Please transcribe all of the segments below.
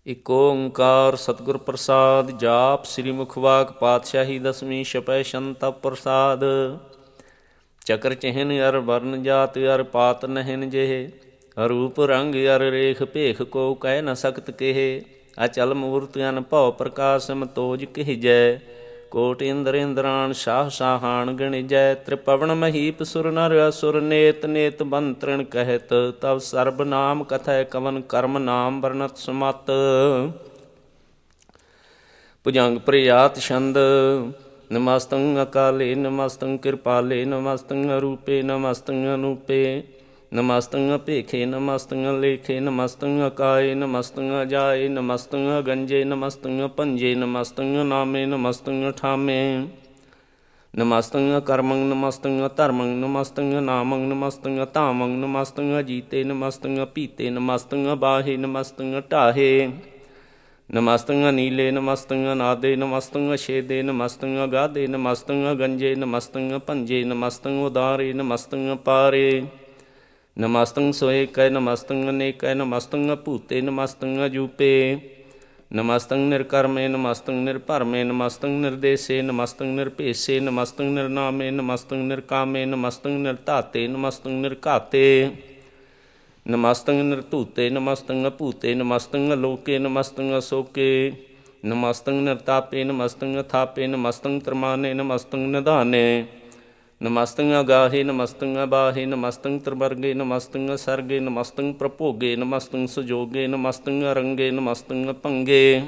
ਇਕ ਓੰਕਾਰ ਸਤਿਗੁਰ ਪ੍ਰਸਾਦ। ਜਾਪ ਸ੍ਰੀ ਮੁਖਵਾਕ ਪਾਤਸ਼ਾਹੀ ਦਸਵੀਂ ਛਪੈ ਸ਼ੰਤ ਪ੍ਰਸਾਦ। ਚਕਰ ਚਿਹਨ ਅਰ ਵਰਨ ਜਾਤ ਅਰ ਪਾਤ ਨਹਿਨ ਜਿਹੇ, ਰੂਪ ਰੰਗ ਅਰ ਰੇਖ ਭੇਖ ਕੋ ਕਹਿ ਨ ਸਕਤ ਕੇਹੇ। ਅਚਲ ਮੂਰਤ ਅਨ ਭਉ ਪ੍ਰਕਾਸ਼ ਸਮਤੋਜ ਕਹਿਜੈ, ਕੋਟ ਇੰਦਰ ਇੰਦਰਾਣ ਸ਼ਾਹ ਸ਼ਾਹਾਨ ਗਣਿਜੈ। ਤ੍ਰਿਪਵਨ ਮਹੀਪ ਸੁਰ ਨਰ ਅਸੁਰ ਨੇਤ ਨੇਤ ਬੰਤ੍ਰਿਣ ਕਹਿਤ, ਤਵ ਸਰਬ ਨਾਮ ਕਥੈ ਕਵਨ ਕਰਮ ਨਾਮ ਵਰਨਤ ਸੁਮਤ। ਭੁਜੰਗ ਪ੍ਰਯਾਤ ਛੰਦ। ਨਮਸਤੰ ਅਕਾਲੇ ਨਮਸਤੰ ਕਿਰਪਾਲੇ ਨਮਸਤੰ ਅਰੂਪੇ ਨਮਸਤੰ ਅਨੂਪੇ ਨਮਸਤੰ ਅਭੇਖੇ ਨਮਸਤੰ ਅਲੇਖੇ ਨਮਸਤੰ ਅਕਾਏ ਨਮਸਤੰ ਅਜਾਏ ਨਮਸਤੰ ਅਗੰਜੇ ਨਮਸਤੰ ਅਭੰਜੇ ਨਮਸਤੰ ਅਨਾਮੇ ਨਮਸਤੰ ਅਠਾਮੇ ਨਮਸਤੰ ਅਕਰਮੰ ਨਮਸਤੰ ਅਧਰਮੰ ਨਮਸਤੰ ਅਨਾਮੰ ਨਮਸਤੰ ਅਧਾਮੰ ਨਮਸਤੰ ਅਜੀਤੇ ਨਮਸਤੰ ਅਪੀਤੇ ਨਮਸਤੰ ਅਬਾਹੇ ਨਮਸਤੰ ਅਢਾਹੇ ਨਮਸਤੰ ਅਨੀਲੇ ਨਮਸਤੰ ਅਨਾਦੇ ਨਮਸਤੰ ਅਛੇਦੇ ਨਮਸਤੰ ਅਗਾਧੇ ਨਮਸਤੰ ਅਗੰਜੇ ਨਮਸਤੰ ਅਭੰਜੇ ਨਮਸਤੰ ਉਦਾਰੇ ਨਮਸਤੰ ਅਪਾਰੇ ਨਮਸਤੰ ਸੋਏਕੈ ਨਮਸਤੰ ਅਨੇਕੈ ਨਮਸਤੰ ਅਭੂਤੇ ਨਮਸਤੰ ਅਜੂਪੇ ਨਮਸਤੰ ਨਿਰਕਰਮੇ ਨਮਸਤੰ ਨਿਰਭਰਮੇ ਨਮਸਤੰ ਨਿਰਦੇਸੇ ਨਮਸਤੰ ਨਿਰਭੇਸੇ ਨਮਸਤੰ ਨਿਰਨਾਮੇ ਨਮਸਤੰ ਨਿਰਕਾਮੇ ਨਮਸਤੰ ਨਿਰਧਾਤੇ ਨਮਸਤੰ ਨਿਰਘਾਤੇ ਨਮਸਤੰ ਨਿਰਧੂਤੇ ਨਮਸਤੰ ਅਭੂਤੇ ਨਮਸਤੰ ਅਲੋਕੇ ਨਮਸਤੰ ਅਸੋਕੇ ਨਮਸਤੰ ਨਿਰਤਾਪੇ ਨਮਸਤੰ ਅਥਾਪੇ ਨਮਸਤੰ ਤਰਮਾਨੇ ਨਮਸਤੰ ਨਿਧਾਨੇ ਨਮਸਤੰ ਅਗਾਹੇ ਨਮਸਤੰ ਅਬਾਹੇ ਨਮਸਤੰ ਤ੍ਰਿਵਰਗੇ ਨਮਸਤੰ ਅਸਰਗੇ ਨਮਸਤੰ ਪ੍ਰਭੋਗੇ ਨਮਸਤੰ ਸੁਜੋਗੇ ਨਮਸਤੰ ਅਰੰਗੇ ਨਮਸਤੰ ਅਭੰਗੇ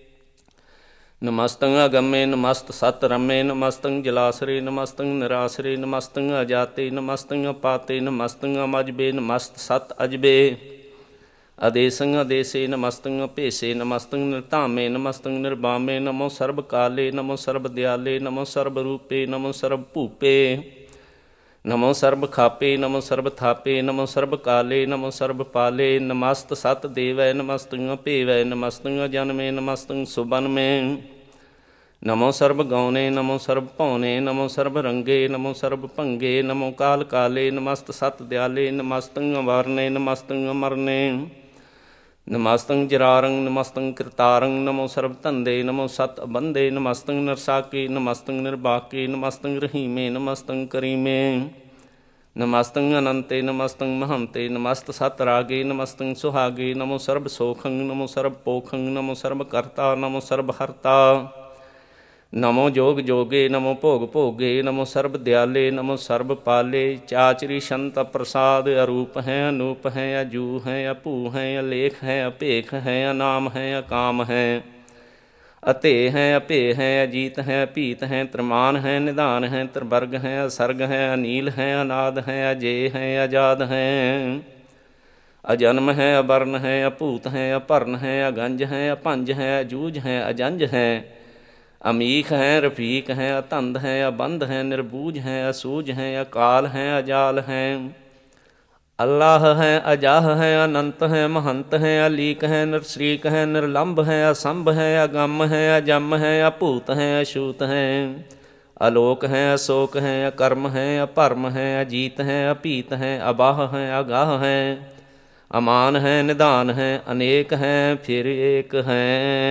ਨਮਸਤੰ ਅਗੰਮੇ ਨਮਸਤ ਸਤ ਰਮੇ ਨਮਸਤੰ ਜਲਾਸਰੇ ਨਮਸਤੰ ਨਿਰਾਸਰੇ ਨਮਸਤੰ ਅਜਾਤੇ ਨਮਸਤੰ ਅਪਾਤੇ ਨਮਸਤੰ ਅਮਜਬੇ ਨਮਸਤ ਸਤ ਅਜਬੇ ਅਦੇਸੰ ਅਦੇਸੇ ਨਮਸਤੰ ਅਭੇਸੇ ਨਮਸਤੰ ਨਿਰਧਾਮੇ ਨਮਸਤੰ ਨਿਰਬਾਮੇ ਨਮੋ ਸਰਬ ਕਾਲੇ ਨਮੋ ਸਰਬ ਦਿਆਲੇ ਨਮੋ ਸਰਬ ਰੂਪੇ ਨਮੋ ਸਰਬ ਭੂਪੇ ਨਮੋ ਸਰਬ ਖਾਪੇ ਨਮੋ ਸਰਬ ਥਾਪੇ ਨਮੋ ਸਰਬ ਕਾਲੇ ਨਮੋ ਸਰਬ ਪਾਲੇ ਨਮਸਤ ਸਤ ਦੇਵੈ ਨਮਸਤੰ ਅਭੇਵੈ ਨਮਸਤੰ ਅਜਨਮੇ ਨਮਸਤੰ ਸੁਬਨਮੇ ਨਮੋ ਸਰਬ ਗੌਨੇ ਨਮੋ ਸਰਬ ਭਉਨੇ ਨਮੋ ਸਰਬ ਰੰਗੇ ਨਮੋ ਸਰਬ ਭੰਗੇ ਨਮੋ ਕਾਲ ਕਾਲੇ ਨਮਸਤ ਸਤ ਦਿਆਲੇ ਨਮਸਤੰ ਅਵਰਨੇ ਨਮਸਤੰ ਅਮਰਨੇ ਨਮਸਤੰ ਜਰਾਰੰ ਨਮਸਤੰ ਕਿਰਤਾਰੰ ਨਮੋ ਸਰਬ ਧੰਦੇ ਨਮੋ ਸਤ ਅਬੰਦੇ ਨਮਸਤੰ ਨਰਸਾਕੇ ਨਮਸਤੰ ਨਿਰਬਾਕੇ ਨਮਸਤੰ ਰਹੀਮੇ ਨਮਸਤੰ ਕਰੀਮੇ ਨਮਸਤੰ ਅਨੰਤੇ ਨਮਸਤੰ ਮਹੰਤੇ ਨਮਸਤ ਸਤ ਰਾਗੇ ਨਮਸਤੰ ਸੁਹਾਗੇ ਨਮੋ ਸਰਬ ਸੋਖੰ ਨਮੋ ਸਰਬ ਪੋਖੰ ਨਮੋ ਸਰਬ ਕਰਤਾ ਨਮੋ ਸਰਬ ਹਰਤਾ ਨਮੋ ਜੋਗ ਜੋਗੇ ਨਮੋ ਭੋਗ ਭੋਗੇ ਨਮੋ ਸਰਬ ਦਿਆਲੇ ਨਮੋ ਸਰਬ ਪਾਲੇ ਚਾਚਰੀ ਸ਼ੰਤ ਪ੍ਰਸਾਦ। ਅਰੂਪ ਹੈ ਅਨੂਪ ਹੈ ਅਜੂ ਹੈ ਅਭੂ ਹੈ ਅਲੇਖ ਹੈ ਅਭੇਖ ਹੈ ਅਨਾਮ ਹੈ ਅਕਾਮ ਹੈ ਅਤੇ ਹੈ ਅਭੇ ਹੈ ਅਜੀਤ ਹੈ ਅਭੀਤ ਹੈ ਤ੍ਰਿਮਾਨ ਹੈ ਨਿਧਾਨ ਹੈ ਤ੍ਰਿਵਰਗ ਹੈ ਅਸਰਗ ਹੈ ਅਨੀਲ ਹੈ ਅਨਾਦ ਹੈ ਅਜੇ ਹੈ ਆਜ਼ਾਦ ਹੈ ਅਜਨਮ ਹੈ ਅਵਰਨ ਹੈ ਅਭੂਤ ਹੈ ਅਭਰਨ ਹੈ ਅਗੰਜ ਹੈ ਅਭੰਜ ਹੈ ਅਜੂਝ ਹੈ ਅਜੰਜ ਹੈ ਅਮੀਖ ਹੈ ਰਫੀਕ ਹੈ ਅਤੰਦ ਹੈ ਅਬੰਧ ਹੈ ਨਿਰਬੂਝ ਹੈ ਅਸੂਝ ਹੈ ਅਕਾਲ ਹੈ ਅਜਾਲ ਹੈ ਅੱਲਾਹ ਹੈ ਅਜਾਹ ਹੈ ਅਨੰਤ ਹੈ ਮਹੰਤ ਹੈ ਅਲੀਕ ਹੈ ਨਿਰਸਰੀਕ ਹੈ ਨਿਰਲੰਭ ਹੈ ਅਸੰਭ ਹੈ ਅਗੰਮ ਹੈ ਅਜੰਮ ਹੈ ਅਭੂਤ ਹੈ ਅਛੂਤ ਹੈ ਅਲੋਕ ਹੈ ਅਸੋਕ ਹੈ ਅਕਰਮ ਹੈ ਅਭਰਮ ਹੈ ਅਜੀਤ ਹੈ ਅਭੀਤ ਹੈ ਅਬਾਹ ਹੈ ਅਗਾਹ ਹੈ ਅਮਾਨ ਹੈ ਨਿਧਾਨ ਹੈ ਅਨੇਕ ਹੈ ਫਿਰ ਏਕ ਹੈ।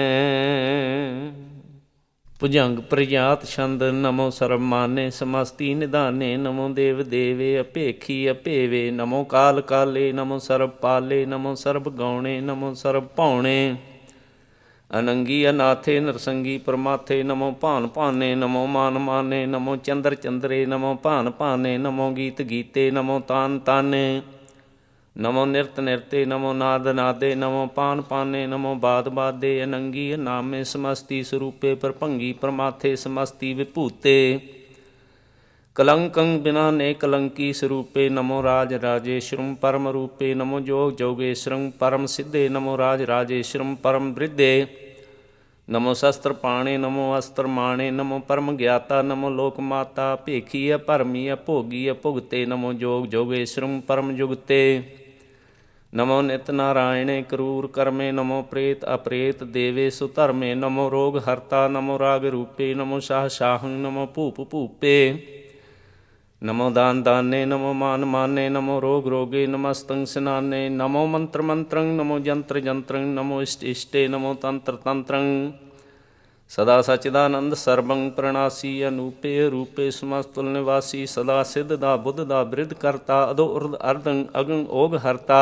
ਭੁਜੰਗ ਪ੍ਰਯਾਤ ਛੰਦ। ਨਮੋ ਸਰਬ ਮਾਨੇ ਸਮਸਤੀ ਨਿਧਾਨੇ ਨਮੋ ਦੇਵ ਦੇਵੇ ਅਭੇਖੀ ਅਭੇਵੇ ਨਮੋ ਕਾਲ ਕਾਲੇ ਨਮੋ ਸਰਬ ਪਾਲੇ ਨਮੋ ਸਰਬ ਗੌਣੇ ਨਮੋ ਸਰਬ ਭਉਣੇ ਅਨੰਗੀ ਅਨਾਥੇ ਨਰਸੰਗੀ ਪਰਮਾਥੇ ਨਮੋ ਭਾਨ ਭਾਨੇ ਨਮੋ ਮਾਨ ਮਾਨੇ ਨਮੋ ਚੰਦਰ ਚੰਦਰੇ ਨਮੋ ਭਾਨ ਭਾਨੇ ਨਮੋ ਗੀਤ ਗੀਤੇ ਨਮੋ ਤਾਨ ਤਾਨੇ ਨਮੋ ਨਿਰਤ ਨਿਰਤੇ ਨਮੋ ਨਾਦ ਨਾਦੇ ਨਮੋ ਪਾਨ ਪਾਨੇ ਨਮੋ ਬਾਦ ਬਾਦੇ ਅਨੰਗੀ ਨਾਮੇ ਸਮਸਤੀ ਸਰੂਪੇ ਪ੍ਰਭੰਗੀ ਪ੍ਰਮਾਥੇ ਸਮਸਤੀ ਵਿਭੂਤੇ ਕਲੰਕੰ ਬਿਨਾ ਨੇ ਕਲੰਕੀ ਸਰੂਪੇ ਨਮੋ ਰਾਜ ਰਾਜੇਸ਼ਵਰੰ ਪਰਮ ਰੂਪੇ ਨਮੋ ਜੋਗ ਜੋਗੇਸ਼ਵਰੰ ਪਰਮ ਸਿੱਧੇ ਨਮੋ ਰਾਜ ਰਾਜੇਸ਼ਵਰੰ ਪਰਮ ਬ੍ਰਿਧੇ ਨਮੋ ਸ਼ਸਤਰ ਪਾਣੇ ਨਮੋ ਅਸਤਰ ਮਾਣੇ ਨਮੋ ਪਰਮ ਗਿਆਤਾ ਨਮੋ ਲੋਕ ਮਾਤਾ ਭੇਖੀ ਭਰਮੀ ਭੋਗੀ ਭੁਗਤੇ ਨਮੋ ਜੋਗ ਜੋਗੇਸ਼ਵਰੰ ਪਰਮ ਜੁਗਤੇ ਨਮੋ ਨਿਤ ਨਾਰਾਇਣੇ ਕਰੂਰ ਕਰਮੇ ਨਮੋ ਪ੍ਰੇਤ ਅਪ੍ਰੇਤ ਦੇਵੇ ਸੁਧਰਮੇ ਨਮੋ ਰੋਗ ਹਰਤਾ ਨਮੋ ਰਾਗ ਰੂਪੇ ਨਮੋ ਸ਼ਾਹ ਸ਼ਾਹੰ ਨਮੋ ਭੂਪ ਭੂਪੇ ਨਮੋ ਦਾਨ ਦਾਨੇ, ਨਮੋ ਮਾਨ ਮਾਨੇ, ਨਮੋ ਰੋਗ ਰੋਗੇ, ਨਮਸਤੰ ਸਿਨਾਨੇ, ਨਮੋ ਮੰਤਰ ਮੰਤਰੰ, ਨਮੋ ਜੰਤਰ ਜੰਤਰੰ, ਨਮੋ ਇਸ਼ਟ ਇਸ਼ਟੇ, ਨਮੋ ਤੰਤਰ ਤੰਤਰੰ। ਸਦਾ ਸਚਿਦਾਨੰਦ ਸਰਬੰ ਪ੍ਰਣਾਸੀ, ਅਨੂਪੇ ਰੂਪੇ ਸਮਸਤੁਲ ਨਿਵਾਸੀ, ਸਦਾ ਸਿੱਧ ਦਾ ਬੁੱਧ ਦਾ ਬਿਰਧ ਕਰਤਾ, ਅਦੋ ਉਰਧ ਅਰਧੰ ਅਗੰ ਓਗ ਹਰਤਾ।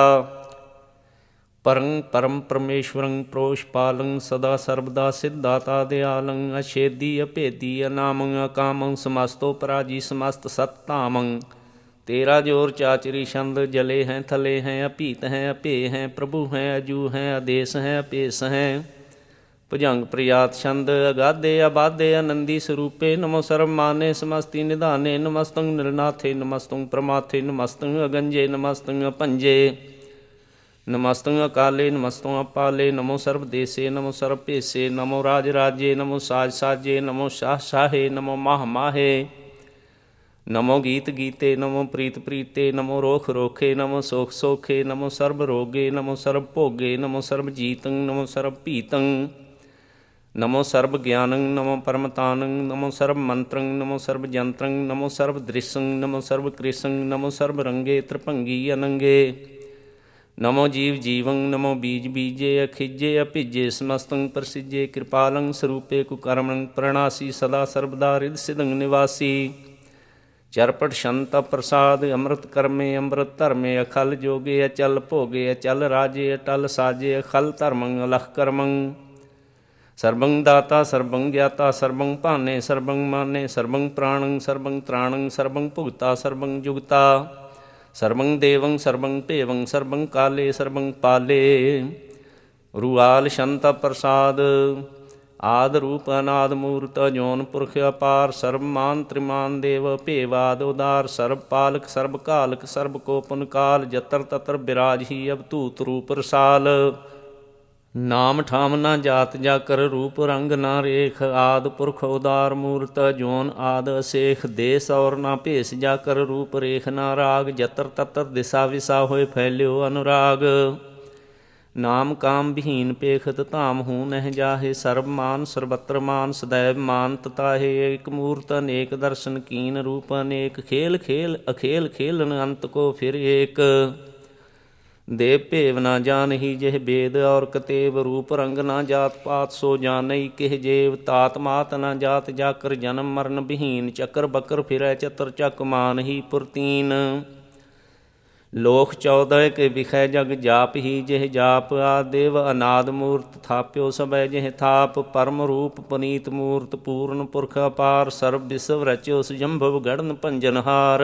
ਪਰੰ ਪਰਮ ਪਰਮੇਸ਼ਵਰੰ ਪ੍ਰੋਸ਼ ਪਾਲੰ, ਸਦਾ ਸਰਬਦਾ ਸਿੱਧਾਤਾ ਦਿਆਲੰ, ਅਛੇਦੀ ਅਭੇਦੀ ਅਨਾਮੰ, ਅਕਾਮੰ ਸਮਸਤੋ ਪਰਾਜੀ, ਸਮਸਤ ਸਤ ਧਾਮੰ। ਤੇਰਾ ਜੋਰ ਚਾਚਰੀ ਛੰਦ, ਜਲੇ ਹੈਂ ਥਲੇ ਹੈਂ, ਅਭੀਤ ਹੈਂ ਅਭੇ ਹੈਂ, ਪ੍ਰਭੂ ਹੈਂ ਅਜੂ ਹੈਂ, ਆਦੇਸ ਹੈਂ ਅਭੇਸ ਹੈਂ। ਭੁਜੰਗ ਪ੍ਰਿਆਤ ਛੰਦ, ਅਗਾਧੇ ਅਬਾਧੇ ਆਨੰਦੀ ਸਰੂਪੇ, ਨਮੋ ਸਰਬ ਮਾਨੇ ਸਮਸਤੀ ਨਿਧਾਨੇ, ਨਮਸਤੰ ਨਿਰਨਾਥੇ, ਨਮਸਤੰ ਪ੍ਰਮਾਥੇ, ਨਮਸਤੰ ਅਗੰਜੇ, ਨਮਸਤੰ ਅਭੰਜੇ, ਨਮਸਤੰ ਅਕਾਲੇ, ਨਮਸਤੰ ਅਪਾਲੇ, ਨਮੋ ਸਰਬ ਦੇਸੇ, ਨਮੋ ਸਰਬ ਭੇਸੇ, ਨਮੋ ਰਾਜ ਰਾਜੇ, ਨਮੋ ਸਾਜ ਸਾਜੇ, ਨਮੋ ਸ਼ਾਹ ਸ਼ਾਹੇ, ਨਮੋ ਮਾਹ ਮਾਹੇ, ਨਮੋ ਗੀਤ ਗੀਤੇ, ਨਮੋ ਪ੍ਰੀਤ ਪ੍ਰੀਤੇ, ਨਮੋ ਰੋਖ ਰੋਖੇ, ਨਮੋ ਸੋਖ ਸੋਖੇ, ਨਮੋ ਸਰਬ ਰੋਗੇ, ਨਮੋ ਸਰਬ ਭੋਗੇ, ਨਮੋ ਸਰਬ ਜੀਤੰ, ਨਮੋ ਸਰਬ ਭੀਤੰ, ਨਮੋ ਸਰਬ ਗਿਆਨੰ, ਨਮੋ ਪਰਮਤਾਨੰ, ਨਮੋ ਸਰਬ ਮੰਤਰੰ, ਨਮੋ ਸਰਬ ਜੰਤਰੰ, ਨਮੋ ਸਰਬ ਦ੍ਰਿਸ਼ੰ, ਨਮੋ ਸਰਬ ਕ੍ਰਿਸ਼ੰ, ਨਮੋ ਸਰਬ ਰੰਗੇ ਤ੍ਰਿਭੰਗੀ ਅਨੰਗੇ, ਨਮੋ ਜੀਵ ਜੀਵੰ, ਨਮੋ ਬੀਜ ਬੀਜੇ, ਅਖਿਜੇ ਅਭਿਜੇ, ਸਮਸਤੰ ਪ੍ਰਸਿਜੇ, ਕਿਰਪਾਲੰ ਸਰੂਪੇ ਕੁਕਰਮੰ ਪ੍ਰਣਾਸੀ, ਸਦਾ ਸਰਬਦਾ ਰਿਦ ਸਿਦੰ ਨਿਵਾਸੀ। ਚਰਪਟ ਸ਼ੰਤ ਪ੍ਰਸਾਦ, ਅੰਮ੍ਰਿਤ ਕਰਮੇ ਅੰਮ੍ਰਿਤ ਧਰਮੇ, ਅਖਲ ਜੋਗੇ ਅਚਲ ਭੋਗੇ, ਅਚਲ ਰਾਜੇ ਅਟਲ ਸਾਜੇ, ਅਖਲ ਧਰਮੰ ਅਲਖ ਕਰਮੰ। ਸਰਬੰ ਦਾਤਾ ਸਰਬੰ ਗਿਆਤਾ, ਸਰਬੰ ਭਾਨੇ ਸਰਬੰ ਮਾਨੇ, ਸਰਬੰ ਪ੍ਰਾਣੰ ਸਰਬੰ ਤ੍ਰਾਣੰ, ਸਰਬੰ ਭੁਗਤਾ ਸਰਬੰ ਜੁਗਤਾ, ਸਰਬੰ ਦੇਵੰ ਸਰਬੰ ਭੇਵੰ, ਸਰਬੰ ਕਾਲੇ ਸਰਬੰ ਪਾਲੇ। ਰੂਆਲ ਸ਼ੰਤ ਪ੍ਰਸਾਦ, ਆਦ ਰੂਪ ਅਨਾਦ ਮੂਰਤ, ਜੋਨ ਪੁਰਖ ਅਪਾਰ, ਸਰਬ ਮਾਨ ਤ੍ਰਿਮਾਨ ਦੇਵ, ਭੇਵਾਦ ਉਦਾਰ, ਸਰਬ ਪਾਲਕ ਸਰਬ ਘਾਲਕ, ਸਰਬ ਕੋ ਪੁਨ ਕਾਲ, ਜਤਰ ਤਤਰ ਬਿਰਾਜਹੀ ਅਵਧੂਤ ਰੂਪ ਰਸਾਲ। ਨਾਮ ਠਾਮ ਨਾ ਜਾਤ ਜਾਕਰ, ਰੂਪ ਰੰਗ ਨਾ ਰੇਖ, ਆਦ ਪੁਰਖ ਉਦਾਰ ਮੂਰਤ, ਜੋਨ ਆਦ ਅਸੇਖ, ਦੇਸ ਔਰ ਨਾ ਭੇਸ ਜਾਕਰ, ਰੂਪ ਰੇਖ ਨਾ ਰਾਗ, ਜਤਰ ਤਤਰ ਦਿਸਾ ਵਿਸਾ ਹੋਏ ਫੈਲਿਓ ਅਨੁਰਾਗ। ਨਾਮ ਕਾਮ ਵਿਹੀਨ ਪੇਖਤ, ਧਾਮ ਹੂੰ ਨਹਿ ਜਾਹੇ, ਸਰਬ ਮਾਨ ਸਰਬਤਰ ਮਾਨ, ਸਦੈਵ ਮਾਨ ਤਤਾਹੇ। ਏਕ ਮੂਰਤ ਅਨੇਕ ਦਰਸ਼ਨ ਕੀਨ, ਰੂਪ ਅਨੇਕ, ਖੇਲ ਖੇਲ ਅਖੇਲ ਖੇਲਨ, ਅੰਤ ਕੋ ਫਿਰ ਏਕ। ਦੇਵ ਭੇਵ ਨਾ ਜਾਨਹੀ ਜਿਹ ਬੇਦ ਔਰ ਕਤੇਬ, ਰੂਪ ਰੰਗ ਨਾ ਜਾਤ ਪਾਤ ਸੋ ਜਾਨਈ ਕਿਹ ਜੇਵ, ਤਾਤ ਮਾਤ ਨਾ ਜਾਤ ਜਾਕਰ, ਜਨਮ ਮਰਨ ਵਿਹੀਨ, ਚੱਕਰ ਬੱਕਰ ਫਿਰੈ ਚਤੁਰ ਚੱਕ ਮਾਨਹੀ ਪੁਰਤੀਨ। ਲੋਕ 14 ਕੇ ਵਿਖੈ ਜਗ ਜਾਪ ਹੀ, ਜਿਹ ਜਾਪ ਆਦਿਵ ਅਨਾਦ ਮੂਰਤ, ਥਾਪਿਓ ਸਭੈ ਜਿਹ ਥਾਪ, ਪਰਮ ਰੂਪ ਪਨੀਤ ਮੂਰਤ, ਪੂਰਨ ਪੁਰਖ ਅਪਾਰ, ਸਰਬ ਵਿਸਵ ਰਚਿਓ ਸੁਜੰਭਵ ਗੜਨ ਭੰਜਨਹਾਰ।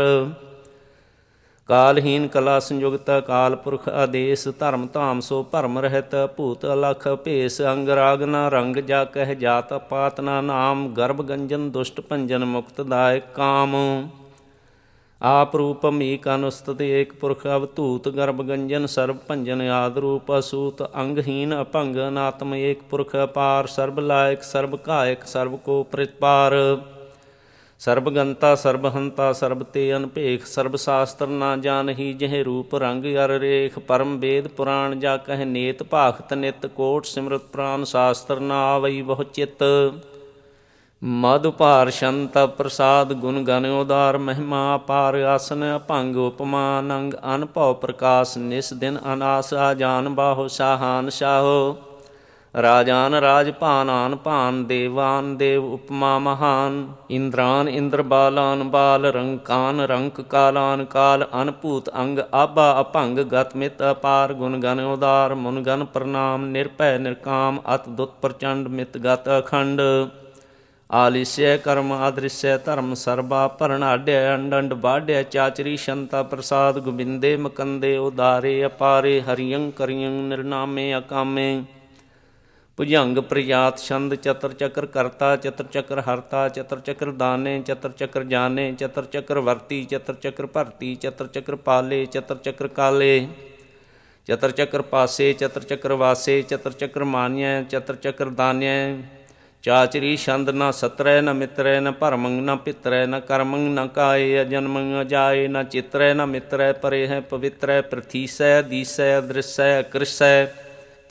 ਕਾਲਹੀਨ ਕਲਾ ਸੰਯੁਗਤ, ਕਾਲ ਪੁਰਖ ਆਦੇਸ, ਧਰਮ ਧਾਮ ਸੋ ਭਰਮ ਰਹਿਤ, ਭੂਤ ਅਲਖ ਭੇਸ, ਅੰਗ ਰਾਗ ਨਾ ਰੰਗ, ਜਾ ਕਹਿ ਜਾਤ ਪਾਤ ਨਾ ਨਾਮ, ਗਰਭ ਗੰਜਨ ਦੁਸ਼ਟ ਭੰਜਨ, ਮੁਕਤ ਦਾਇਕ ਕਾਮ। ਆਪ ਰੂਪਮ ਏਕ ਅਨੁਸਤਿ, ਏਕ ਪੁਰਖ ਅਵਧੂਤ, ਗਰਭ ਗੰਜਨ ਸਰਬ ਭੰਜਨ, ਆਦ ਰੂਪ ਅਸੂਤ, ਅੰਗਹੀਨ ਅਭੰਗ ਅਨਾਤਮ, ਏਕ ਪੁਰਖ ਅਪਾਰ, ਸਰਬ ਲਾਇਕ ਸਰਬ ਘਾਇਕ, ਸਰਬ ਕੋ ਪ੍ਰਤਿਪਾਰ। ਸਰਬ ਗੰਤਾ ਸਰਬ ਹੰਤਾ, ਸਰਬ ਤੇ ਅਨਭੇਖ, ਸਰਬ ਸ਼ਾਸਤਰ ਨਾ ਜਾਨਹੀ, ਜਿਹ ਰੂਪ ਰੰਗ ਅਰ ਰੇਖ, ਪਰਮ ਵੇਦ ਪੁਰਾਣ ਜਾ ਕਹਿ ਨੇਤ, ਭਾਖਤ ਨਿਤ ਕੋਟ ਸਿਮਰਤ ਪ੍ਰਾਨ, ਸ਼ਾਸਤਰ ਨਾ ਆਵਈ ਬਹੁ ਚਿਤ। ਮਦ ਭਾਰ ਸ਼ੰਤ ਪ੍ਰਸਾਦ, ਗੁਣ ਗਨ ਉਦਾਰ, ਮਹਿਮਾ ਅਪਾਰ, ਆਸਨ ਅਭੰਗ ਉਪਮਾ, ਨੰਗ ਅਨਭਉ ਪ੍ਰਕਾਸ਼, ਨਿਸ ਦਿਨ ਅਨਾਸ, ਆਜਾਨ ਬਾਹੋ ਸ਼ਾਹਾਨ ਸ਼ਾਹੋ। ਰਾਜਾਨ ਰਾਜ ਭਾਨ ਆਨ ਭਾਨ, ਦੇਵਾਨ ਦੇਵ ਉਪਮਾ ਮਹਾਨ, ਇੰਦਰਾਨ ਇੰਦਰ ਬਾਲਾਨ ਬਾਲ, ਰੰਕਾਨ ਰੰਕ ਕਾਲਾਨ ਕਾਲ, ਅਨਭੂਤ ਅੰਗ ਆਭਾ ਅਭੰਗ, ਗਤ ਮਿਤ ਅਪਾਰ, ਗੁਣ ਗਨ ਉਦਾਰ, ਮੁਨ ਗਨ ਪ੍ਰਣਾਮ, ਨਿਰਭੈ ਨਿਰਕਾਮ, ਅਤ ਦੁਤ ਪ੍ਰਚੰਡ, ਮਿਤ ਗਤ ਅਖੰਡ। ਆਲਿਸਯ ਕਰਮ ਆਦ੍ਰਿਸ਼ਯ ਧਰਮ, ਸਰਬਾ ਭਰਣਾਢ్య, ਅੰਡ ਬਾਢ్య, ਚਾਚਰੀ ਸ਼ੰਤਾ ਪ੍ਰਸਾਦ, ਗੋਬਿੰਦੇ ਮਕੰਦੇ ਉਦਾਰੇ ਅਪਾਰੇ, ਹਰਿਯੰ ਕਰਿਯੰ ਨਿਰਨਾਮੇ ਅਕਾਮੇ। ਭੁਜੰਗ ਪ੍ਰਿਆਤ ਛੰਦ, ਚਤਰ ਚੱਕਰ ਕਰਤਾ, ਚਤਰ ਚੱਕਰ ਹਰਤਾ, ਚਤਰ ਚੱਕਰ ਦਾਨੇ, ਚਤਰ ਚੱਕਰ ਜਾਨੇ, ਚਤਰ ਚੱਕਰ ਵਰਤੀ, ਚਤਰ ਚੱਕਰ ਭਰਤੀ, ਚਤਰ ਚੱਕਰ ਪਾਲੇ, ਚਤਰ ਚੱਕਰ ਕਾਲੇ, ਚਤਰ ਚੱਕਰ ਪਾਸੇ, ਚਤਰ ਚੱਕਰ ਵਾਸੇ, ਚਤਰ ਚੱਕਰ ਮਾਨਿਐ, ਚਤਰ ਚੱਕਰ ਦਾਨਿਐ। ਚਾਚਰੀ ਛੰਦ, ਨਾ ਸਤਰੈ ਨਾ ਮਿਤਰੈ, ਨਾ ਭਰਮੰ ਨਾ ਪਿਤਰੈ, ਨਾ ਕਰਮੰ ਨਾ ਕਾਏ, ਅਜਨਮੰ ਅਜਾਏ, ਨਾ ਚਿਤਰੈ ਨਾ ਮਿਤਰੈ, ਪਰੇ ਹੈ ਪਵਿੱਤਰੈ, ਪ੍ਰਥੀਸੈ ਦੀਸੈ ਅਦ੍ਰਿਸੈ ਅਕ੍ਰਿਸੈ,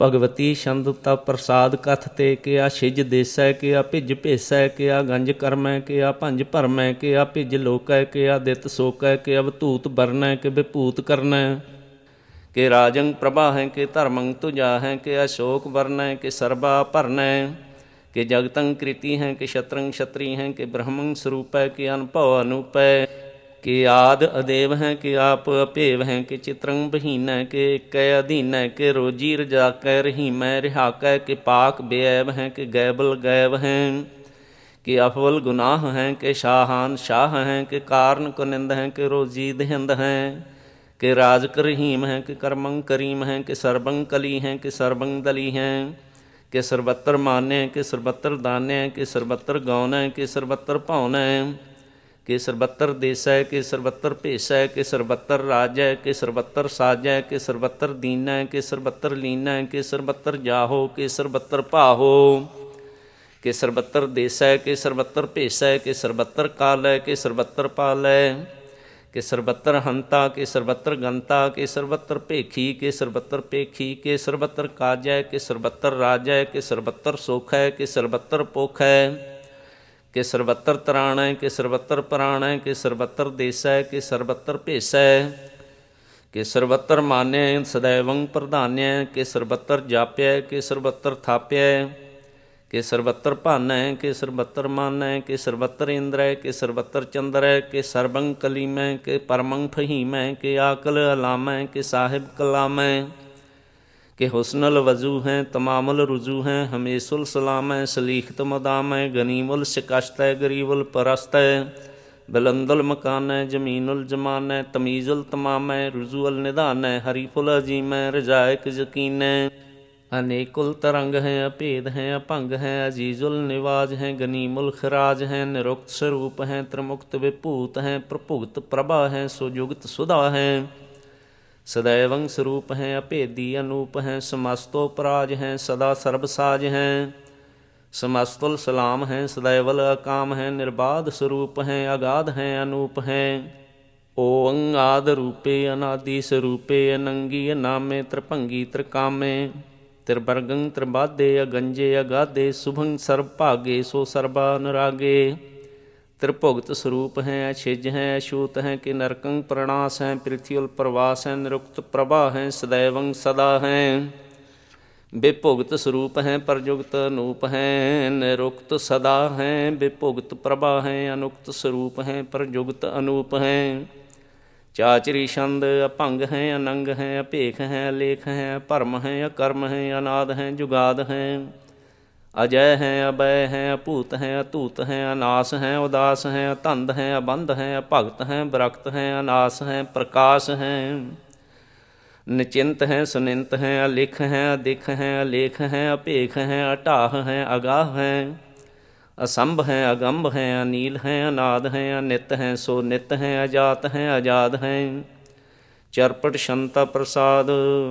ਭਗਵਤੀ ਛੰਦਤਾ ਪ੍ਰਸਾਦ ਕਥ ਤੇ ਕਿਆ ਛਿਜ ਦੇਸੈ ਕਿਆ ਭਿਜ ਭੇਸੈ ਕਿਆ ਗੰਜ ਕਰਮੈ ਕਿਆ ਭੰਜ ਭਰਮੈ ਕਿਆ ਭਿਜ ਲੋਕੈ ਕਿਆ ਦਿਤ ਸੋਕੈ ਕਿਆ ਬਤੂਤ ਬਰਨੈ ਕਿ ਵਿਭੂਤ ਕਰਨੈ ਕਿ ਰਾਜੰ ਪ੍ਰਭਾ ਹੈ ਕਿ ਧਰਮੰ ਤੁਜਾ ਹੈ ਕਿ ਅਸ਼ੋਕ ਵਰਨੈ ਕਿ ਸਰਬਾ ਭਰਨੈ ਕਿ ਜਗਤੰ ਕ੍ਰਿਤੀ ਹੈ ਕਿ ਸ਼ਤਰੰ ਛਤਰੀ ਹੈ ਕਿ ਬ੍ਰਹਮੰ ਸਰੂਪੈ ਕਿ ਅਨਭਉ ਅਨੂਪੈ ਕਿ ਆਦ ਅਦੇਵ ਹੈ ਕਿ ਆਪ ਅਭੇਵ ਹੈ ਕਿ ਚਿਤਰੰ ਬਹੀਨੈ ਕਿ ਏਕੈ ਅਧੀਨੈ ਕਿ ਰੋਜੀ ਰਜਾਕੈ ਰਹੀਮੈ ਰਿਹਾਕੈ ਕਿ ਪਾਕ ਬੇਅਬ ਹੈ ਕਿ ਗੈਬਲ ਗੈਬ ਹੈ ਕਿ ਅਫਵਲ ਗੁਨਾਹ ਹੈ ਕਿ ਸ਼ਾਹਾਨ ਸ਼ਾਹ ਹੈ ਕਿ ਕਾਰਨ ਕੁਨਿੰਦ ਹੈ ਕਿ ਰੋਜੀ ਦਹਿੰਦ ਹੈ ਕਿ ਰਾਜ ਕਰਹੀਮ ਹੈ ਕਿ ਕਰਮੰ ਕਰੀਮ ਹੈ ਕਿ ਸਰਬੰ ਕਲੀ ਹੈ ਕਿ ਸਰਬੰ ਦਲੀ ਹੈ ਕਿ ਸਰਬੱਤਰ ਮਾਨੈ ਕਿ ਸਰਬੱਤਰ ਦਾਨੈ ਕਿ ਸਰਬੱਤਰ ਗਾਉਨੈ ਕਿ ਸਰਬੱਤਰ ਭਾਉਨੈ ਕਿ ਸਰਬੱਤਰ ਦੇਸੈ ਕਿ ਸਰਬੱਤਰ ਭੇਸੈ ਕਿ ਸਰਬੱਤਰ ਰਾਜੈ ਕਿ ਸਰਬੱਤਰ ਸਾਜੈ ਕਿ ਸਰਬੱਤਰ ਦੀਨੈ ਕਿ ਸਰਬੱਤਰ ਲੀਨੈ ਕਿ ਸਰਬੱਤਰ ਜਾਹੋ ਕਿ ਸਰਬੱਤਰ ਭਾਹੋ ਕਿ ਸਰਬੱਤਰ ਦੇਸੈ ਕਿ ਸਰਬੱਤਰ ਭੇਸੈ ਕਿ ਸਰਬੱਤਰ ਕਾਲੈ ਕਿ ਸਰਬੱਤਰ ਪਾਲੈ ਕਿ ਸਰਬੱਤਰ ਹੰਤਾ ਕਿ ਸਰਬੱਤਰ ਗੰਤਾ ਕਿ ਸਰਬੱਤਰ ਭੇਖੀ ਕਿ ਸਰਬੱਤਰ ਭੇਖੀ ਕਿ ਸਰਬੱਤਰ ਕਾਜੈ ਕਿ ਸਰਬੱਤਰ ਰਾਜੈ ਕਿ ਸਰਬੱਤਰ ਸੋਖੈ ਕਿ ਸਰਬੱਤਰ ਪੋਖੈ ਕਿ ਸਰਬੱਤਰ ਤਰਾਣੈ ਕਿ ਸਰਬੱਤਰ ਪ੍ਰਾਣੈ ਕਿ ਸਰਬੱਤਰ ਦੇਸੈ ਕਿ ਸਰਬੱਤਰ ਭੇਸੈ ਕਿ ਸਰਬੱਤਰ ਮਾਨੈ ਸਦੈਵੰ ਪ੍ਰਧਾਨੈ ਕਿ ਸਰਬੱਤਰ ਜਾਪਿਐ ਕਿ ਸਰਬੱਤਰ ਥਾਪਿਐ ਕਿ ਸਰਬੱਤਰ ਭਾਨੈ ਕਿ ਸਰਬੱਤਰ ਮਾਨੈ ਕਿ ਸਰਬੱਤਰ ਇੰਦਰੈ ਕਿ ਸਰਬੱਤਰ ਚੰਦਰੈ ਕਿ ਸਰਬੰ ਕਲੀਮੈ ਕਿ ਪਰਮੰ ਫਹੀਮੈ ਕਿ ਆਕਲ ਅਲਾਮੈ ਕਿ ਸਾਹਿਬ ਕਲਾਮੈ ਕਿ ਹੁਸਨਲ ਵਜ਼ੂ ਹੈ ਤਮਾਮੁਲ ਰੁਜੂ ਹੈ ਹਮੇਸ਼ੁਲ ਸਲਾਮੈ ਸਲੀਖਤ ਮਦਾਮੈ ਗਨੀਮੁਲ ਸ਼ਿਕਸ਼ਤੈ ਗਰੀਬੁਲ ਪਰਸਤੈ ਬਲੰਦੁਲ ਮਕਾਨੈ ਜਮੀਨੁਲ ਜਮਾਨੈ ਤਮੀਜ਼ੁਲ ਤਮਾਮੈ ਰੁਜੂਅਲ ਨਿਧਾਨੈ ਹਰੀਫੁਲ ਅਜੀਮੈ ਰਜਾਇਕ ਯਕੀਨੈ ਅਨੇਕੁਲ ਤਰੰਗ ਹੈ ਅਭੇਦ ਹੈ ਅਭੰਗ ਹੈ ਅਜੀਜ਼ੁਲ ਨਿਵਾਜ ਹੈ ਗਨੀਮੁਲ ਖਰਾਜ ਹੈ ਨਿਰੁਕਤ ਸਰੂਪ ਹੈ ਤ੍ਰਿਮੁਕਤ ਵਿਭੂਤ ਹੈ ਪ੍ਰਭੁਗਤ ਪ੍ਰਭਾ ਹੈ ਸੁਜੁਗਤ ਸੁਧਾ ਹੈ ਸਦੈਵੰ ਸਰੂਪ ਹੈ ਅਭੇਦੀ ਅਨੂਪ ਹੈ ਸਮਸਤੋ ਪਰਾਜ ਹੈ ਸਦਾ ਸਰਬ ਸਾਜ ਹੈ ਸਮਸਤੁਲ ਸਲਾਮ ਹੈ ਸਦੈਵਲ ਅਕਾਮ ਹੈ ਨਿਰਬਾਧ ਸਰੂਪ ਹੈ ਅਗਾਧ ਹੈ ਅਨੂਪ ਹੈ ਓੰ ਆਦ ਰੂਪੇ ਅਨਾਦਿ ਸਰੂਪੇ ਅਨੰਗੀ ਅਨਾਮੇ ਤ੍ਰਿਭੰਗੀ ਤ੍ਰਿਕਾਮੇ ਤ੍ਰਿਵਰਗੰ ਤ੍ਰਿਬਾਧੇ ਅਗੰਜੇ ਅਗਾਧੇ ਸੁਭੰ ਸਰਬ ਭਾਗੇ ਸੋ ਸਰਬਾ ਅਨੁਰਾਗੇ ਤ੍ਰਿਭੁਗਤ ਸਰੂਪ ਹੈ ਅਛਿਜ ਹੈ ਅਛੂਤ ਹੈ ਕਿ ਨਰਕੰ ਪ੍ਰਣਾਸ ਹੈ ਪ੍ਰਿਥਿਉਲ ਪ੍ਰਵਾਸ ਹੈ ਨਿਰੁਕਤ ਪ੍ਰਭਾ ਹੈ ਸਦੈਵੰ ਸਦਾ ਹੈ ਬੇਭੁਗਤ ਸਰੂਪ ਹੈ ਪਰਜੁਗਤ ਅਨੂਪ ਹੈ ਨਿਰੁਕਤ ਸਦਾ ਹੈ ਬੇਭੁਗਤ ਪ੍ਰਭਾ ਹੈ ਅਨੁਕਤ ਸਰੂਪ ਹੈ ਪਰਜੁਗਤ ਅਨੂਪ ਹੈ ਚਾਚਰੀ ਛੰਦ ਅਭੰਗ ਹੈ ਅਨੰਗ ਹੈ ਅਭੇਖ ਹੈ ਅਲੇਖ ਹੈ ਭਰਮ ਹੈ ਅਕਰਮ ਹੈ ਅਨਾਦ ਹੈ ਜੁਗਾਦ ਹੈ ਅਜੈ ਹੈ ਅਬੈ ਹੈ ਅਭੂਤ ਹੈ ਅਤੂਤ ਹੈ ਅਨਾਸ ਹੈ ਉਦਾਸ ਹੈ ਅਧੰਦ ਹੈ ਅਬੰਧ ਹੈ ਅਭਗਤ ਹੈ ਬਰਕਤ ਹੈ ਅਨਾਸ ਹੈ ਪ੍ਰਕਾਸ਼ ਹੈ ਨਿਚਿੰਤ ਹੈ ਸੁਨਿੰਤ ਹੈ ਅਲਿਖ ਹੈ ਅਦਿਖ ਹੈ ਅਲੇਖ ਹੈ ਅਭੇਖ ਹੈ ਅਟਾਹ ਹੈ ਅਗਾਹ ਹੈ ਅਸੰਭ ਹੈ ਅਗੰਭ ਹੈ ਅਨੀਲ ਹੈ ਅਨਾਦ ਹੈ ਅਨਿਤ ਹੈ ਸੋ ਨਿਤ ਹੈ ਅਜਾਤ ਹੈ ਆਜ਼ਾਦ ਹੈ ਚਰਪਟ ਸ਼ੰਤਾ ਪ੍ਰਸਾਦ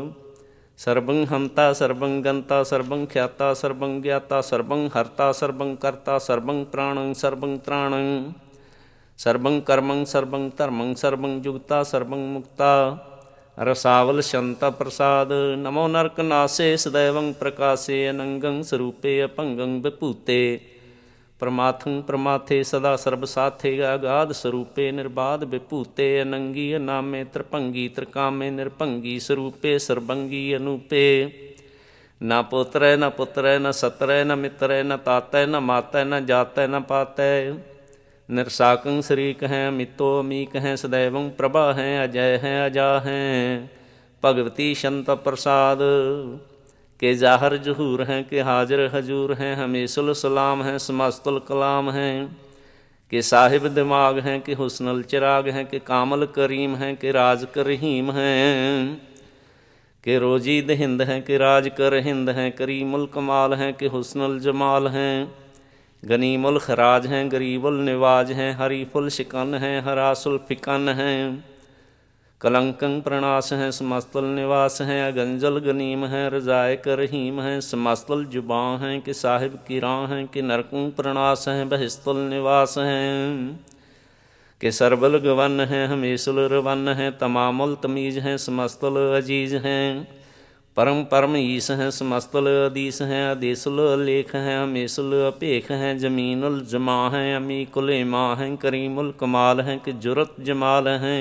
ਸਰਬੰ ਹੰਤਾ ਸਰਬੰ ਗੰਤਾ ਸਰਬੰ ਖਿਆਤਾ ਸਰਬੰ ਗਿਆਤਾ ਸਰਬੰ ਹਰਤਾ ਸਰਬੰ ਕਰਤਾ ਸਰਬੰ ਪ੍ਰਾਣੰ ਸਰਬੰ ਤ੍ਰਾਣੰ ਸਰਬੰ ਕਰਮੰ ਸਰਬੰ ਧਰਮੰ ਸਰਬੰ ਜੁਗਤਾ ਸਰਬੰ ਮੁਕਤਾ ਰਸਾਵਲ ਸ਼ੰਤਾ ਪ੍ਰਸਾਦ ਨਮੋ ਨਰਕ ਨਾਸੇ ਸਦੈਵੰ ਪ੍ਰਕਾਸੇ ਅਨੰਗੰ ਸਰੂਪੇ ਅਭੰਗੰ ਵਿਭੂਤੇ ਪ੍ਰਮਾਥੰ ਪ੍ਰਮਾਥੇ ਸਦਾ ਸਰਬ ਸਾਥੇ ਅਗਾਧ ਸਰੂਪੇ ਨਿਰਬਾਧ ਵਿਭੂਤੇ ਅਨੰਗੀ ਅਨਾਮੇ ਤ੍ਰਿਭੰਗੀ ਤ੍ਰਿਕਾਮੇ ਨਿਰਭੰਗੀ ਸਰੂਪੇ ਸਰਬੰਗੀ ਅਨੂਪੇ ਨਾ ਪੁੱਤਰੈ ਨਾ ਪੁੱਤਰੈ ਨਾ ਸਤਰੈ ਨਾ ਮਿੱਤਰੈ ਨਾ ਤਾਤੈ ਨਾ ਮਾਤੈ ਨਾ ਜਾਤੈ ਨਾ ਪਾਤੈ ਨਿਰਸਾਕੰ ਸ਼ਰੀਕ ਹੈ ਮਿੱਤੋ ਅਮੀਕ ਹੈ ਸਦੈਵੰ ਪ੍ਰਭਾ ਹੈ ਅਜੈ ਹੈ ਅਜਾ ਹੈ ਭਗਵਤੀ ਸ਼ੰਤ ਪ੍ਰਸਾਦ ਕਿ ਜ਼ਾਹਰ ਜ਼ਹੂਰ ਹੈ ਕਿ ਹਾਜ਼ਰ ਹਜੂਰ ਹੈ ਹਮੇਸ਼ੁਲ ਸਲਾਮ ਹੈ ਸਮਸਤੁਲ ਕਲਾਮ ਹੈ ਕਿ ਸਾਹਿਬ ਦਿਮਾਗ ਹੈ ਕਿ ਹੁਸਨਲ ਚਿਰਾਗ ਹੈ ਕਿ ਕਾਮਲ ਕਰੀਮ ਹੈ ਕਿ ਰਾਜ ਕਰਹੀਮ ਹੈ ਕਿ ਰੋਜੀ ਦਹਿੰਦ ਹੈ ਕਿ ਰਾਜ ਕਰਹਿੰਦ ਹੈ ਕਰੀਮੁਲ ਕਮਾਲ ਹੈ ਕਿ ਹੁਸਨੁਲ ਜਮਾਲ ਹੈ ਗਨੀਮੁਲ ਖਰਾਜ ਹੈ ਗਰੀਬੁਲ ਨਿਵਾਜ ਹੈ ਹਰੀਫੁਲ ਸ਼ਿਕਨ ਹੈ ਹਰਾਸੁਲ ਫਿਕਨ ਹੈ ਕਲੰਕੰ ਪ੍ਰਣਾਸ ਹੈ ਸਮਸਤੁਲ ਨਿਵਾਸ ਹੈ ਅਗੰਜਲ ਗਨੀਮ ਹੈ ਰਜ਼ਾਇਕ ਰਹੀਮ ਹੈ ਸਮਸਤੁਲ ਜੁਬਾਂ ਹੈ ਕਿ ਸਾਹਿਬ ਕੀ ਰਾਹ ਹੈ ਕਿ ਨਰਕੰ ਪ੍ਰਣਾਸ ਹੈ ਬਹਿਸਤੁਲ ਨਿਵਾਸ ਹੈ ਕਿ ਸਰਬਲ ਗਵਨ ਹੈ ਹਮੇਸ਼ੁਲ ਰਵਨ ਹੈ ਤਮਾਮੁਲ ਤਮੀਜ਼ ਹੈ ਸਮਸਤੁਲ ਅਜੀਜ਼ ਹੈ परम परम ईस हैं समस्तल अदीस हैं अदेसुल लेख हैं अमेसुल अपेख हैं जमीनुल जमा हैं अमी कुलेमा हैं करीमुल कमाल हैं कि जुरत जमाल हैं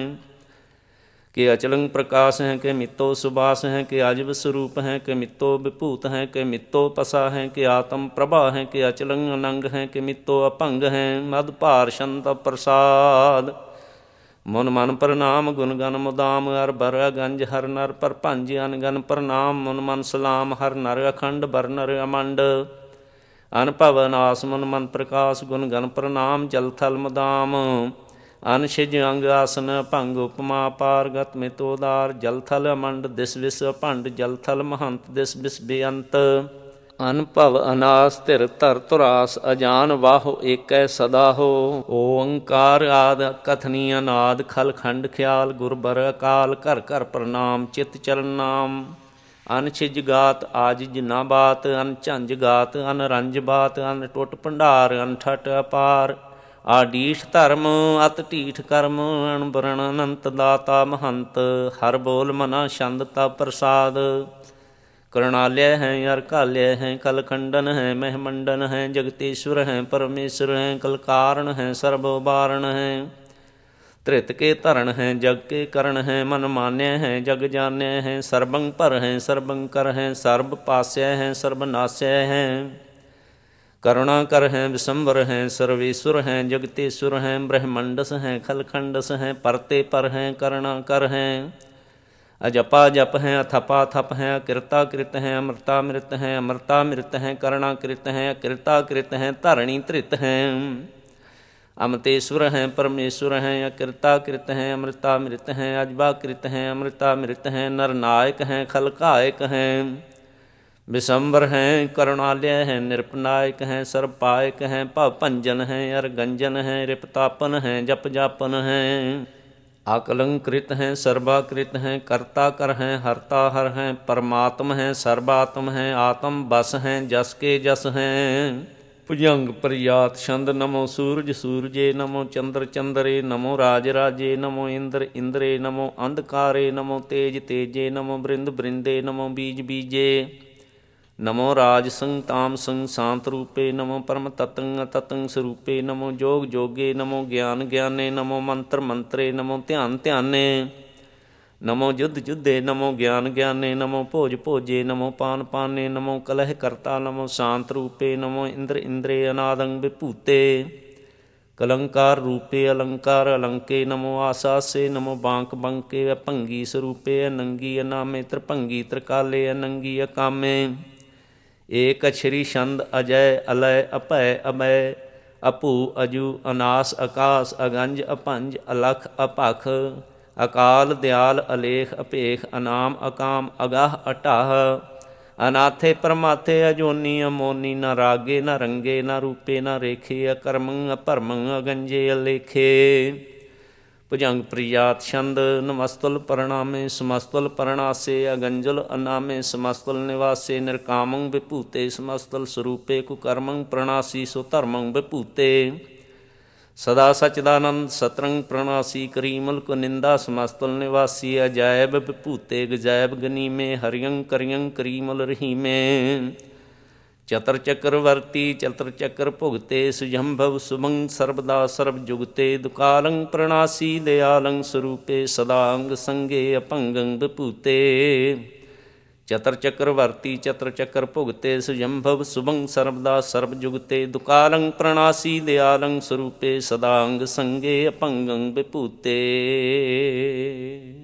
कि अचलंग प्रकाश हैं कि मित्तो सुबास हैं कि आजब स्वरूप हैं कि मित्तो विभूत हैं कि मित्तो पसा हैं कि आत्म प्रभा हैं कि अचलंग अनंग हैं कि मित्तो अपंग हैं मद भार शंत प्रसाद मन मन प्रणाम गुण गन मुदाम अर बर गंज हर नर पर भंज अनगन प्रणाम मन मन सलाम हर नर अखंड बर नर अमंड अनभव नास मन मन प्रकाश गुण गन प्रणाम जल थल मुदाम अन छिज अंग आसन भंग उपमा पारगत मितोदार जल थल अमंड दिस विस भंड जल थल महंत दिस बिस बेअंत अनभव अनास धिर धर तुरास अजान वाहो एकੈ सदा हो ओंकार आद कथनी अनाद खल खंड ख्याल गुरबर अकाल घर घर प्रणाम चित चरण नाम अन छिज गात आजिज ना बात अन झंझ गात अन रंज बात अन टुट भंडार अन ठट अपार आडीठ धर्म अत ढीठ कर्म अणबरण अनंत दाता महंत हर बोल मना छंद तब प्रसाद करुणालय हैं अर्कालय हैं कलखंडन हैं महमंडन हैं जगतेश्वर हैं परमेश्वर हैं कलकारण हैं सर्वोबारण हैं धृत के तरण हैं जग के करण हैं मन मान्य हैं जग जान्य हैं सर्वं पर हैं सर्वंकर हैं सर्व पास्य हैं सर्वनाश्य हैं करुणाकर हैं विशंबर हैं सर्वेश्वर हैं जगतेश्वर हैं ब्रह्मंडस हैं खलखंडस हैं परते पर हैं करुणाकर हैं अजपा जप हैं अथपा थप हैं अकृता कृत हैं अमृतामृत हैं अमृतामृत हैं करुणाकृत हैं अकृताकृत हैं धरणी धृत हैं अमतेश्वर हैं परमेश्वर हैं अकृताकृत हैं अमृतामृत हैं अजबाकृत हैं अमृतामृत हैं नरनायक हैं खलकायक हैं विशंबर हैं करुणालय हैं निरपनायक हैं सर्वपायक हैं भवभंजन हैं अरगंजन हैं रिपतापन हैं जप जापन हैं आकलंकृत हैं सर्वाकृत हैं कर्ता कर हैं हरता हर हैं परमात्म हैं सर्वात्म हैं आत्म बस हैं जस के जस हैं भुजंग प्रयात छंद नमो सूरज सूरजे नमो चंद्र चंद्रे नमो राज राजे नमो इंद्र इंद्रे नमो अंधकारे नमो तेज तेजे नमो बृंद बृंदे नमो बीज बीजे नमो राज संग ताम संग शांत रूपे नमो परम ततंग ततंग स्वरूपे नमो जोग जोगे नमो ज्ञान ज्ञाने नमो मंत्र मंत्रे नमो ध्यान ध्याने नमो युद्ध युद्धे नमो ज्ञान ज्ञाने नमो भोज भोजे नमो पान पाने नमो कलह कर्ता नमो शांत रूपे नमो इंद्र इंद्रे अनादंग विभूते कलंकार रूपे अलंकार अलंके नमो आसासे नमो बांक बंके भंगी स्वरूपे अनंगी अनामे त्रिभंगी त्रिकाले अनंगी अकामे एक अक्षरी छंद अजय अलय अपय अमय अपू अजू अनास आकाश अगंज अपंज अलख अपख अकाल दयाल अलेख अपेख अनाम अकाम अगाह अटाह अनाथे परमाथे अजोनी अमोनी न रागे न रंगे न रूपे न रेखे अकर्मं अपरमं अगंजे अलेखे भुजंग प्रियात छंद नमस्तुल प्रणामे समस्तुल प्रणासे अगंजुल अनामे समस्तुल निवासे निर्कामं विभूते समस्तुल स्वरूपे कुकर्मं प्रणासी सो धर्मं विभूते सदा सचिदानंद सतरंग प्रणासी करीमुल कुनिंदा समस्तुल निवासी अजैब विभूते गजैब गनीमे हरियं करियं करीमुल रहीमे चतर चक्रवर्ती चतर चक्र भुगते सुजंभव शुभं सर्वदा सर्वजुगते दुकालं प्रणासी दयालं स्वरूपे सदांग संगे अपंगं विभूते चतर चक्रवर्ती चतर चक्र भुगते सुजंभव शुभं सर्वदा सर्वजुगते दुकालं प्रणासी दयालं स्वरूपे सदांग संगे अपंगं विभूते।